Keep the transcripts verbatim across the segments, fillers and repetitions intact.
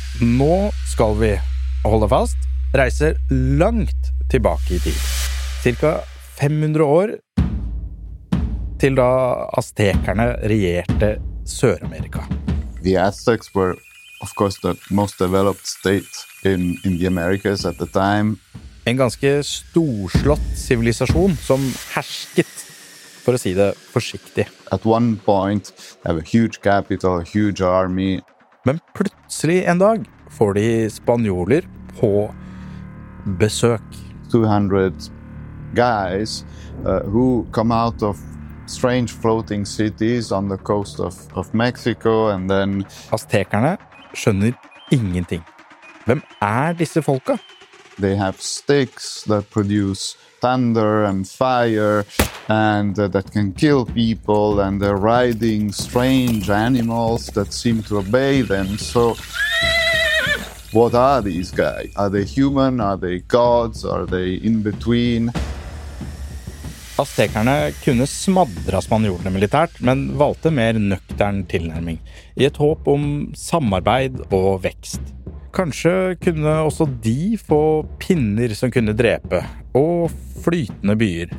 Nå skal vi, holde fast, reise langt tilbake i tid. Cirka fem hundre år til da aztekerne regjerte Sør-Amerika. The Aztecs were, of course, the most developed state in, in the Americas at the time. En ganske storslått sivilisasjon som hersket, for å si det forsiktig. At one point, they have a huge capital, a huge army. Men plutselig en dag får de spanjoler på besøk. two hundred guys uh, who come out of strange floating cities on the coast of, of Mexico and then... Aztekerne skjønner ingenting. Hvem er disse folka? They have sticks that produce thunder and fire and uh, that can kill people, and they're riding strange animals that seem to obey them. So what are these guys? Are they human? Are they gods? Are they in between? Aztekerne kunne smadra spanjolene militært, men valgte mer nøktern tilnærming, i et håp om samarbeid og vekst. Kanskje kunne også de få pinner som kunne drepe, og flytende byer.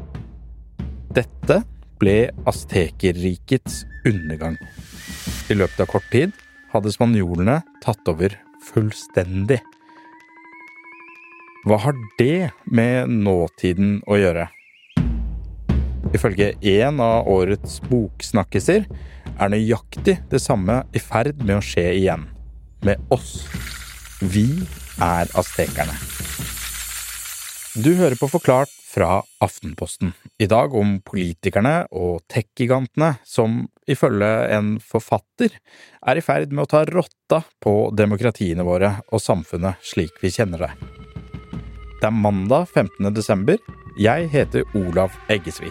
Dette ble Aztekerrikets undergang. I løpet av kort tid hadde spanjolene tatt over fullstendig. Hva har det med nåtiden å gjøre? Ifølge en av årets boksnakkiser er nøyaktig det samme i ferd med å skje igjen. Med oss. Vi er aztekerne. Du hører på Forklart fra Aftenposten. I dag om politikerne og tech-gigantene som, ifølge en forfatter, er i ferd med å ta rotta på demokratiene våre og samfunnet slik vi kjenner det. Det er mandag femtende desember. Jeg heter Olav Eggesvik.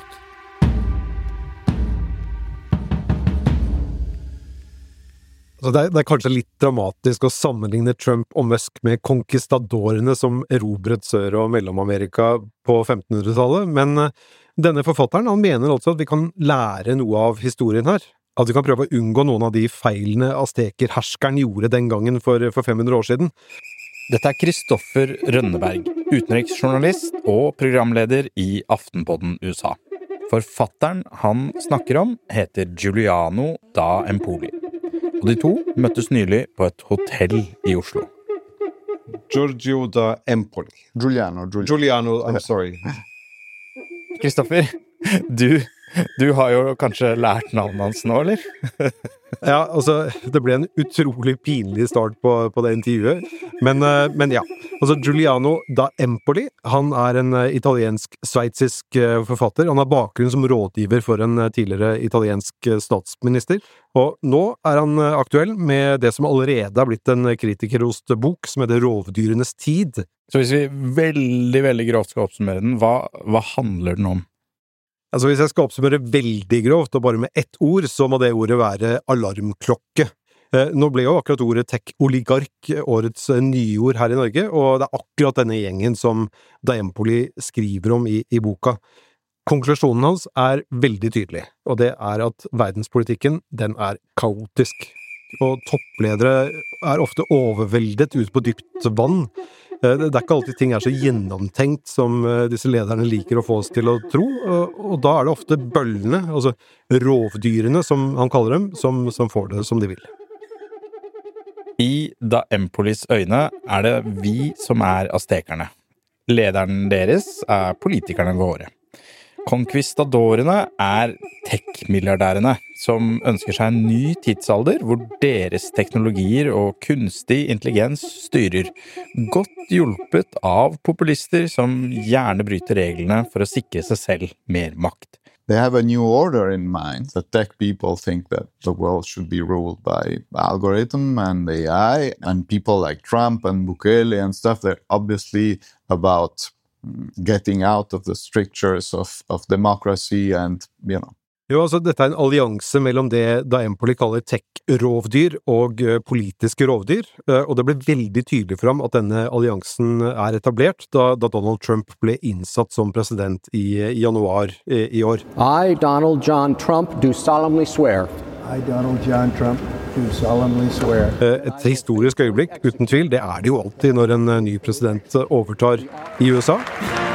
Altså det, er, det er kanskje litt dramatisk å sammenligne Trump og Musk med konkistadorene som erobret Sør- og Mellom-Amerika på femtenhundretallet, men denne forfatteren han mener altså at vi kan lære noe av historien her. At vi kan prøve å unngå noen av de feilene aztekerherskeren gjorde den gangen for, for fem hundre år siden. Dette er Kristoffer Rønneberg, utenriksjournalist og programleder i Aftenpodden U S A. Forfatteren han snakker om heter Giuliano da Empoli. Og de to møttes nylig på et hotell i Oslo. Giorgio da Empoli. Giuliano, Giuliano. Giuliano, I'm sorry. Kristoffer, du, du har jo kanskje lært navnet hans nå, eller? Ja, altså, det ble en utrolig pinlig start på, på det intervjuet, men, men ja. Altså, Giuliano da Empoli, han er en italiensk-sveitsisk forfatter. Han har bakgrunn som rådgiver for en tidligere italiensk statsminister, og nå er han aktuell med det som allerede har blitt en kritikerrost bok som heter Rovdyrenes tid. Så hvis vi veldig, veldig grovt skal oppsummere den, hva, hva handler den om? Altså hvis jeg skal oppsummere veldig grovt, og bare med ett ord, så må det ordet være alarmklokke. Nå ble jo akkurat ordet tech-oligark årets nyord her i Norge, og det er akkurat denne gjengen som da Empoli skriver om i, i boka. Konklusjonen hans er veldig tydelig, og det er at verdenspolitikken, den er kaotisk. Og toppledere er ofte overveldet ut på dypt vann. Det er ikke alltid ting er så gjennomtenkt som disse lederne liker å få oss til å tro, og da er det ofte bøllene, altså rovdyrene som han kaller dem, som, som får det som de vil. I da Empolis øyne er det vi som er aztekerne. Lederen deres er politikerne våre. Konkvistadorene er tech-milliardærene som ønsker seg en ny tidsalder hvor deres teknologier og kunstig intelligens styrer, godt hjulpet av populister som gjerne bryter reglene for å sikre seg selv mer makt. They have a new order in mind. The tech people think that the world should be ruled by algorithm and A I, and people like Trump and Bukele and stuff, they're obviously about getting out of the strictures of, of democracy and, you know. Jo, altså dette er en allianse mellom det da Empoli kaller tech-rovdyr og uh, politiske rovdyr, uh, og det ble veldig tydelig for ham at denne alliansen er etablert da, da Donald Trump ble innsatt som president i, i januar i, i år. I, Donald John Trump, do solemnly swear I, Donald John Trump, do solemnly swear. Et historisk øyeblikk, uten tvil, det er det jo alltid når en ny president overtar i U S A.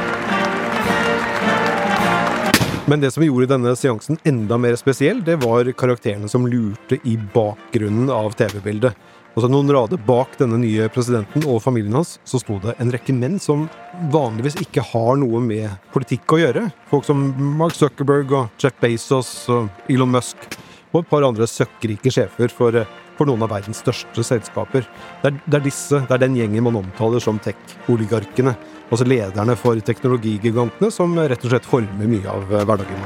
Men det som gjorde denne seansen enda mer spesiell, det var karakterene som lurte i bakgrunnen av T V-bildet. Altså noen rader bak denne nye presidenten og familien hans, så sto det en rekke menn som vanligvis ikke har noe med politikk å gjøre. Folk som Mark Zuckerberg og Jeff Bezos og Elon Musk, og et par andre søkkrike sjefer for, for noen av verdens største selskaper. Det er, det er disse, det er den gjengen man omtaler som tech-oligarkene, altså lederne for teknologigigantene som rett og slett former mye av hverdagen.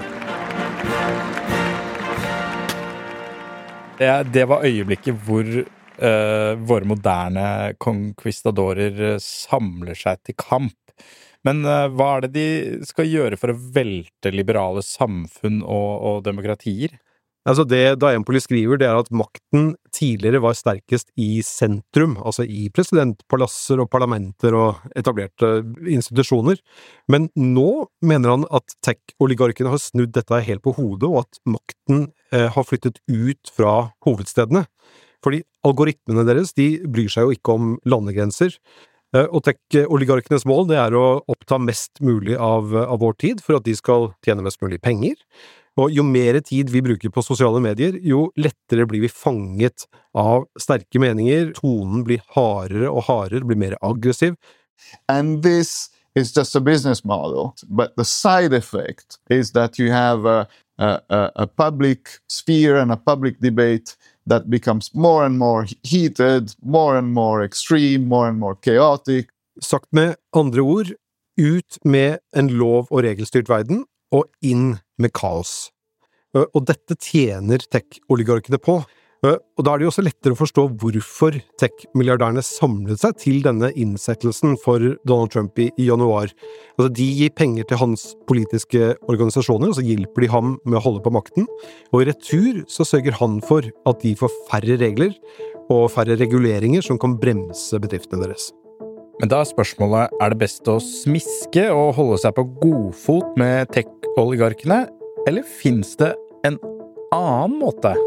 Det, det var øyeblikket hvor Uh, våre moderne konquistadorer samler seg til kamp. Men uh, hva er det de skal gjøre for å velte liberale samfunn og, og demokratier? Altså det Dianpoli skriver, det er at makten tidligere var sterkest i sentrum, altså i presidentpalasser og parlamenter og etablerte institusjoner. Men nå mener han at tech-oligarkene har snudd dette helt på hodet, og at makten uh, har flyttet ut fra hovedstedene. Fordi algoritmene deres, de bryr seg jo ikke om landegrenser, og tech-oligarkenes mål, det er å oppta mest mulig av, av vår tid for at de skal tjene mest mulig penger. Og jo mer tid vi bruker på sosiale medier, jo lettere blir vi fanget av sterke meninger, tonen blir hardere og hardere, blir mer aggressiv. And this is just a business model, but the side effect is that you have a, a, a public sphere and a public debate that becomes more and more heated, more and more extreme, more and more chaotic. Sagt med andre ord, ut med en lov- og regelstyrt verden, og inn med kaos. Og dette tjener tech-oligarkene på. Og da er det jo også lettere å forstå hvorfor tech-milliardærene samlet seg til denne innsettelsen for Donald Trump i, i januar. Altså, de gir penger til hans politiske organisasjoner, og så hjelper de ham med å holde på makten. Og i retur så sørger han for at de får færre regler og færre reguleringer som kan bremse bedriftene deres. Men da er spørsmålet, er det best å smiske og holde seg på godfot med tech-oligarkene, eller finnes det en annen måte?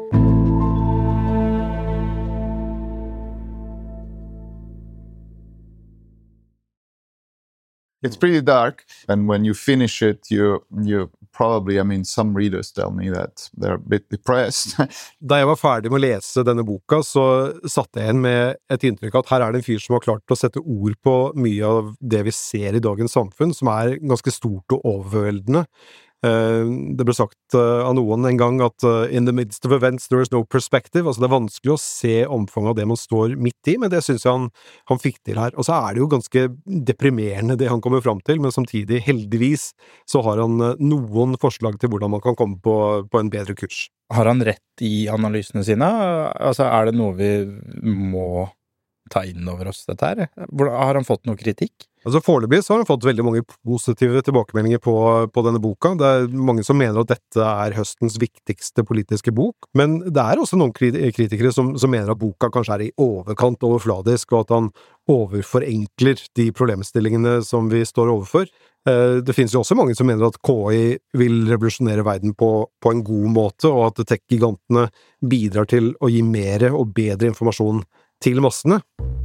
It's pretty dark, and when you finish it, you you probably, I mean, some readers tell me that they're a bit depressed. Da jeg var ferdig med å lese denne boka, så satt jeg igjen med et inntrykk at her er det en fyr som har klart å sette ord på mye av det vi ser i dagens samfunn, som er ganske stort og overveldende. Det ble sagt av noen en gang at in the midst of events there is no perspective, altså det er vanskelig å se omfanget av det man står midt i, men det synes jeg han, han fikk til her. Og så er det jo ganske deprimerende det han kommer fram til, men samtidig, heldigvis, så har han noen forslag til hvordan man kan komme på, på en bedre kurs. Har han rett i analysene sine? Altså, er det noe vi må ta inn over oss dette her? Har han fått noe kritikk? Altså foreløpig så har han fått veldig mange positive tilbakemeldinger på, på denne boka. Det er mange som mener at dette er høstens viktigste politiske bok, men det er også noen kritikere som, som mener at boka kanskje er i overkant overfladisk, og at han overforenkler de problemstillingene som vi står overfor. Det finnes jo også mange som mener at K I vil revolusjonere verden på, på en god måte, og at tech-gigantene bidrar til å gi mer og bedre informasjon til massene.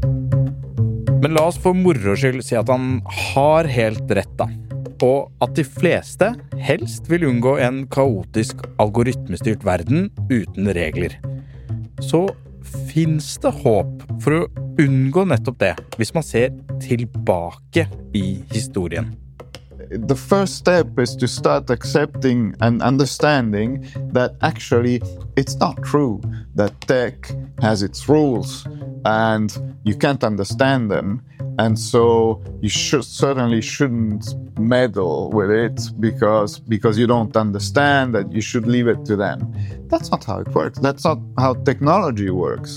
Men la oss for moro skyld si at han har helt rett da, og at de fleste helst vil unngå en kaotisk algoritmestyrt verden uten regler. Så finnes det håp for å unngå nettopp det, hvis man ser tilbake i historien. The first step is to start accepting and understanding that actually it's not true that tech has its rules and you can't understand them, and so you should, certainly shouldn't meddle with it because, because you don't understand that you should leave it to them. That's not how it works. That's not how technology works.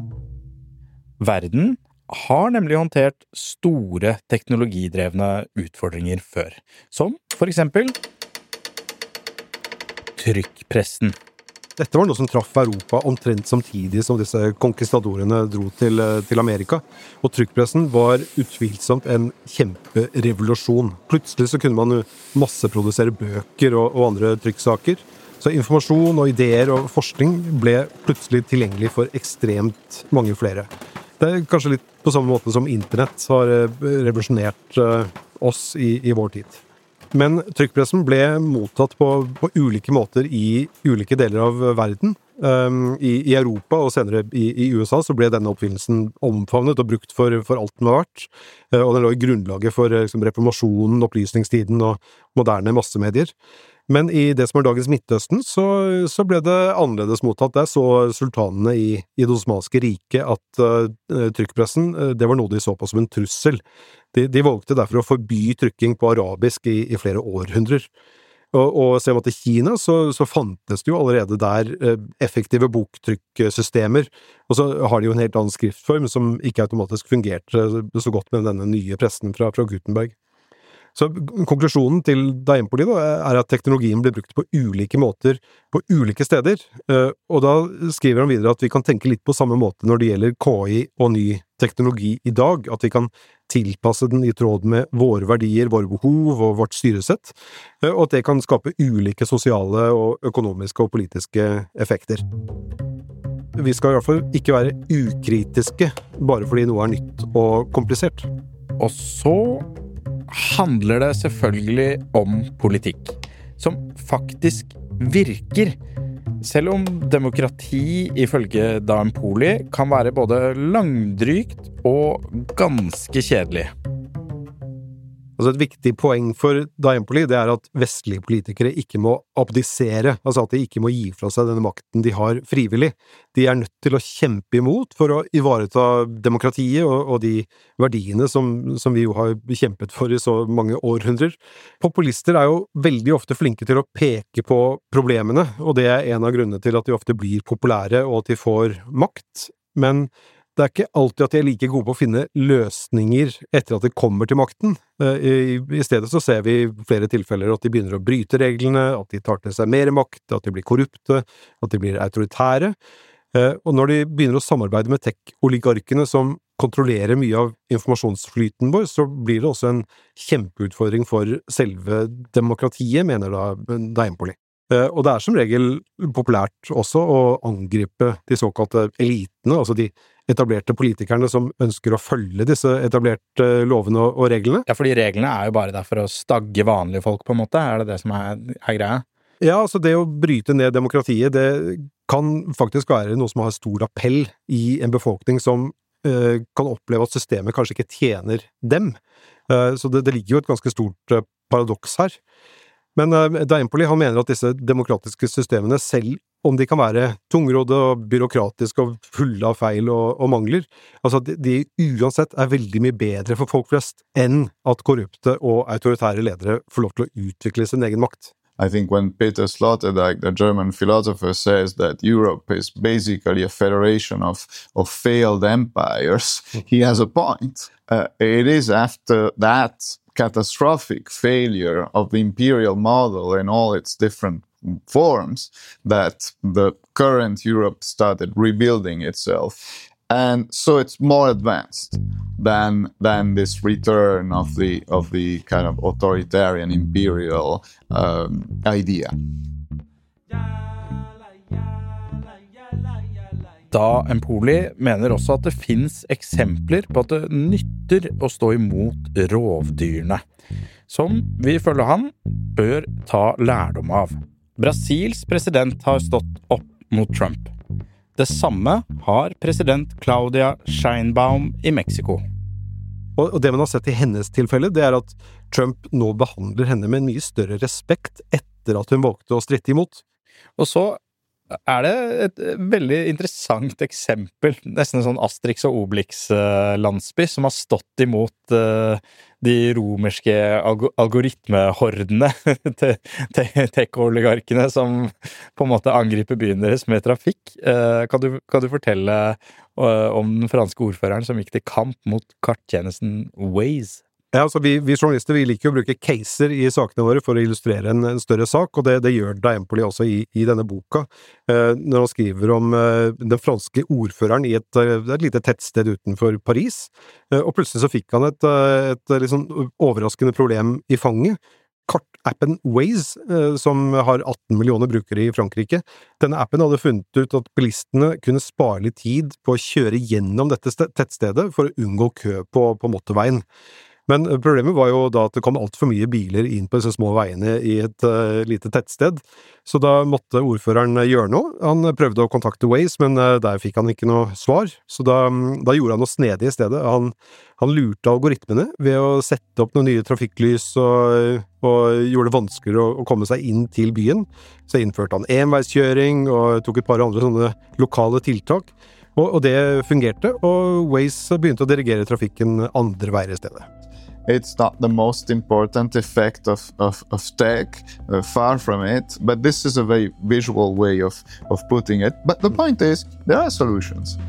Verden har nemlig håndtert store teknologidrevne utfordringer før, som for eksempel trykkpressen. Dette var noe som traff Europa omtrent samtidig som disse konkistadorene dro til, til Amerika, og trykkpressen var utvilsomt en kjemperevolusjon. Plutselig så kunne man masseprodusere bøker og, og andre trykksaker, Så informasjon og ideer og forskning ble plutselig tilgjengelig for ekstremt mange flere. Det er kanskje litt på samme måte som internett har revolusjonert oss i, i vår tid. Men trykkpressen ble mottatt på, på ulike måter i ulike deler av verden. Um, i, I Europa og senere i, i U S A så ble denne oppfinnelsen omfavnet og brukt for, for alt den har vært. Uh, og den lå i grunnlaget for liksom, reformasjonen, opplysningstiden og moderne massemedier. Men i det som er dagens Midtøsten, så, så ble det annerledes mottatt. Der så sultanene i, i det osmanske riket at uh, trykkpressen, uh, det var noe de så på som en trussel. De, de valgte derfor å forby trykking på arabisk i, i flere århundrer. Og, og ser man til Kina, så, så fantes det jo allerede der uh, effektive boktrykkssystemer, og så har de jo en helt annen skriftform som ikke automatisk fungerte så godt med denne nye pressen fra, fra Gutenberg. Så konklusjonen til Da Empoli da, er at teknologien blir brukt på ulike måter på ulike steder, og da skriver han videre at vi kan tenke litt på samme måte når det gjelder K I og ny teknologi i dag, at vi kan tilpasse den i tråd med våre verdier, våre behov og vårt styresett, og at det kan skape ulike sosiale og økonomiske og politiske effekter. Vi skal i hvert fall ikke være ukritiske bare fordi noe er nytt og komplisert. Og så handler det selvfølgelig om politikk, som faktisk virker. Selv om demokrati ifølge Da Empoli kan være både langdrygt og ganske kjedelig. Altså et viktig poeng for Da Empoli, det er at vestlige politikere ikke må abdisere, altså at de ikke må gi fra seg denne makten de har frivillig. De er nødt til å kjempe imot for å ivareta demokratiet og, og de verdiene som, som vi jo har kjempet for i så mange århundrer. Populister er jo veldig ofte flinke til å peke på problemene, og det er en av grunnene til at de ofte blir populære og at de får makt, men det er ikke alltid at de er like gode på å finne løsninger etter at de kommer til makten. I, i stedet så ser vi flere tilfeller at de begynner å bryte reglene, at de tar til seg mer makt, at de blir korrupte, at de blir autoritære. Og når de begynner å samarbeide med tech-oligarkene som kontrollerer mye av informasjonsflyten vår, så blir det også en kjempeutfordring for selve demokratiet, mener da, Da Empoli. Og det er som regel populært også å angripe de såkalte elitene, altså de etablerte politikerne som ønsker å følge disse etablerte lovene og reglene. Ja, fordi reglene er jo bare der for å stagge vanlige folk, på en måte. Er det det som er, er greia? Ja, altså det å bryte ned demokratiet, det kan faktisk være noe som har stor appell i en befolkning som eh, kan oppleve at systemet kanskje ikke tjener dem. Eh, så det, det ligger jo et ganske stort eh, paradoks her. Men uh, Da Empoli han mener at disse demokratiske systemene, selv om de kan være tungrådde og byråkratiske og fulle av feil og, og mangler, altså de, de uansett er veldig mye bedre for folk flest enn at korrupte og autoritære ledere får lov til å utvikle sin egen makt. I think when Peter Sloterdijk, the German philosopher, says that Europe is basically a federation of, of failed empires, he has a point. Uh, it is after that catastrophic failure of the imperial model in all its different forms that the current Europe started rebuilding itself. And so it's more advanced than than this return of the of the kind of authoritarian imperial um, idea. Da Empoli mener også at det finnes eksempler på at det nytter å stå imot rovdyrene, som vi følger han bør ta lærdom av. Brasils president har stått opp mot Trump. Det samme har president Claudia Sheinbaum i Mexico. Og det man har sett i hennes tilfelle, det er at Trump nå behandler henne med en mye større respekt etter at hun valgte å stritte imot. Og så er det et veldig interessant eksempel, nesten en sånn Asterix og Obelix-landsby, som har stått imot uh, de romerske alg- algoritmehordene til tech-oligarkene som på en måte angriper byen deres med trafikk. Uh, kan, du, kan du fortelle uh, om den franske ordføreren som gikk til kamp mot karttjenesten Waze? Ja, altså vi, vi journalister vi liker å bruke caser i sakene våre for å illustrere en, en større sak, og det, det gjør Da Empoli også i, i denne boka, eh, når han skriver om eh, den franske ordføreren i et, et lite tettsted utenfor Paris, eh, og plutselig så fikk han et, et, et litt sånn overraskende problem i fanget. kartappen Waze, som har atten millioner brukere i Frankrike. Denne appen hadde funnet ut at bilistene kunne spare litt tid på å kjøre gjennom dette tettstedet for å unngå kø på, på motorveien. Men problemet var jo da at det kom alt for mye biler inn på disse små veiene i et uh, lite tettsted, så da måtte ordføreren gjøre noe. Han prøvde å kontakte Waze, men uh, der fikk han ikke noe svar, så da, da gjorde han noe snedig i stedet. Han, han lurte algoritmene ved å sette opp noen nye trafikklys og, og gjorde det vanskeligere å, å komme seg inn til byen. Så innførte han enveiskjøring og tok et par andre sånne lokale tiltak, og, og det fungerte, og Waze begynte å dirigere trafikken andre veier i stedet. It's not the most important effect of, of, of tech, uh, far from it, but this is a very visual way of, of putting it. But the point is, there are solutions.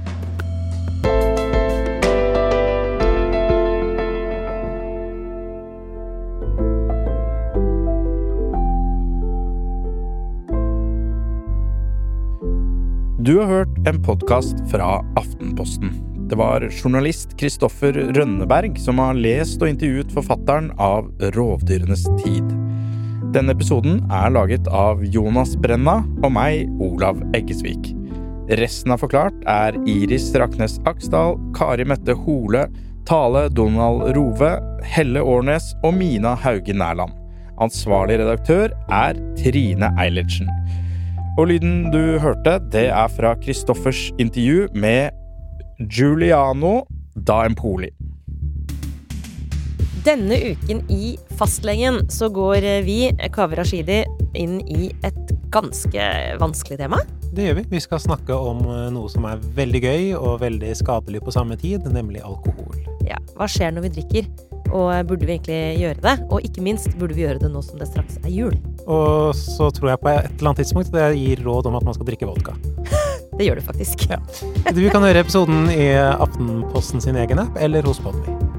Du har hørt en podcast fra Aftenposten. Det var journalist Kristoffer Rønneberg som har lest og intervjuet forfatteren av Rovdyrenes tid. Denne episoden er laget av Jonas Brenna og meg, Olav Eggesvik. Resten av Forklart er Iris Raknes Aksdal, Kari Mette Hole, Tale Donald Rove, Helle Årnes og Mina Hauge Nærland. Ansvarlig redaktør er Trine Eilertsen. Og lyden du hørte, det er fra Kristoffers intervju med Giuliano da Empoli. Denne uken i Fastlegen så går vi, Kaveh Rashidi, inn i et ganske vanskelig tema. Det gjør vi. Vi skal snakke om noe som er veldig gøy og veldig skadelig på samme tid, nemlig alkohol. Ja, hva skjer når vi drikker? Og burde vi egentlig gjøre det? Og ikke minst, burde vi gjøre det nå som det straks er jul? Og så tror jeg på et eller annet tidspunkt det gir råd om at man skal drikke vodka. Det gjør det faktisk. Ja. Du kan høre episoden i Aftenposten sin egen app eller hos Podme.